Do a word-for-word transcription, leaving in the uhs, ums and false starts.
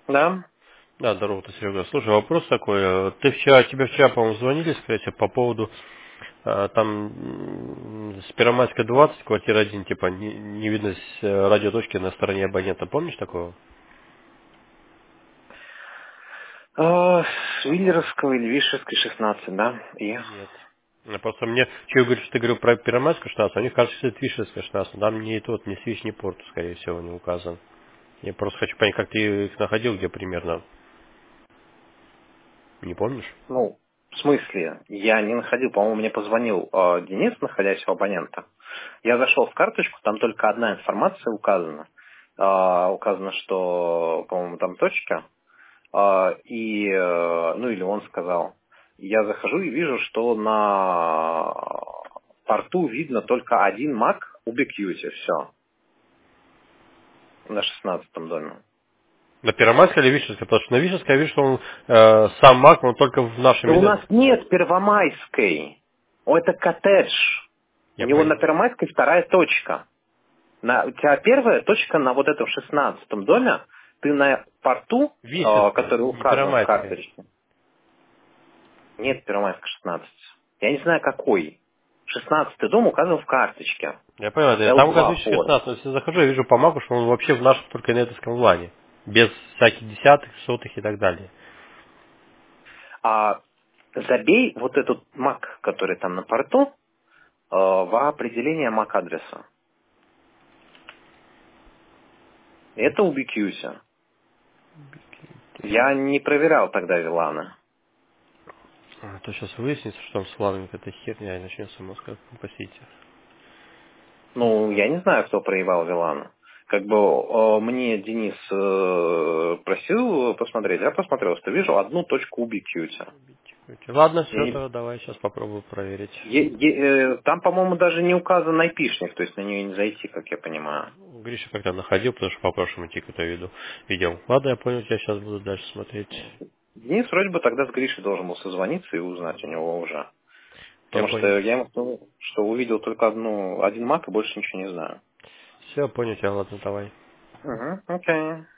Да? Да, здорово, ты, Серега. Слушай, вопрос такой. э, Ты вчера, тебе вчера, по-моему, звонили, скорее по поводу э, там м, с Первомайской двадцать, квартира один, типа, не, не видно с э, радиоточки на стороне абонента. Помнишь такого? А, с Виллеровского или Вишерской шестнадцать, да? И? Нет. Ну, просто мне, что я говорю, что ты говорил про Первомайскую шестнадцать, а у них, кажется, что это Вишерская шестнадцать. Там ни тот, ни Свич, ни Порт, скорее всего, не указан. Я просто хочу понять, как ты их находил, где примерно. Не помнишь? Ну, в смысле? Я не находил, по-моему, мне позвонил э, Денис, находящего абонента. Я зашел в карточку, там только одна информация указана. А, указано, что, по-моему, там точка. А, и, э, ну или он сказал. Я захожу и вижу, что на порту видно только один Mac Ubiquiti, все, на шестнадцатом доме. На Первомайской или Вишерской? Потому что на Вишерской я вижу, что он э, сам Мак, он только в нашем Да у меню нас открывается. нет Первомайской. О, это коттедж. У Я него на понял. Первомайской вторая точка. На, у тебя первая точка на вот этом шестнадцатом доме. Ты на порту, э, Вишерской, который не указан в Первомайской. карточке. Нет Первомайской шестнадцать. Я не знаю какой. Шестнадцатый дом указан в карточке. Я понял, это- эл там указывает два Вишерская порт. шестнадцать, но если я захожу, я вижу по Маку, что он вообще в нашем только нетовском лане. Без всяких десятых, сотых и так далее. А забей вот этот MAC, который там на порту, э, в определение MAC адреса. Это Ubiquiti. Я не проверял тогда Вилана. А то сейчас выяснится, что там с ланом какая-то херня, и начнется мозг по сети. Ну, я не знаю, кто проебал Вилана. Как бы э, мне Денис э, просил посмотреть, я посмотрел, что вижу одну точку Ubiquiti. Ладно, все, Я не- тогда давай сейчас попробую проверить. е- е- э, там, по-моему, даже не указан айпишник, то есть на нее не зайти, как я понимаю. Гриша как-то находил, потому что по прошлому тикету виду видел. Ладно, я понял, я сейчас буду дальше смотреть. Денис вроде бы тогда с Гришей должен был созвониться и узнать у него уже. Я Потому что понял. я ему сказал, что увидел только одну, один мак и больше ничего не знаю. Все, понял тебя, ладно, давай. Угу, окей.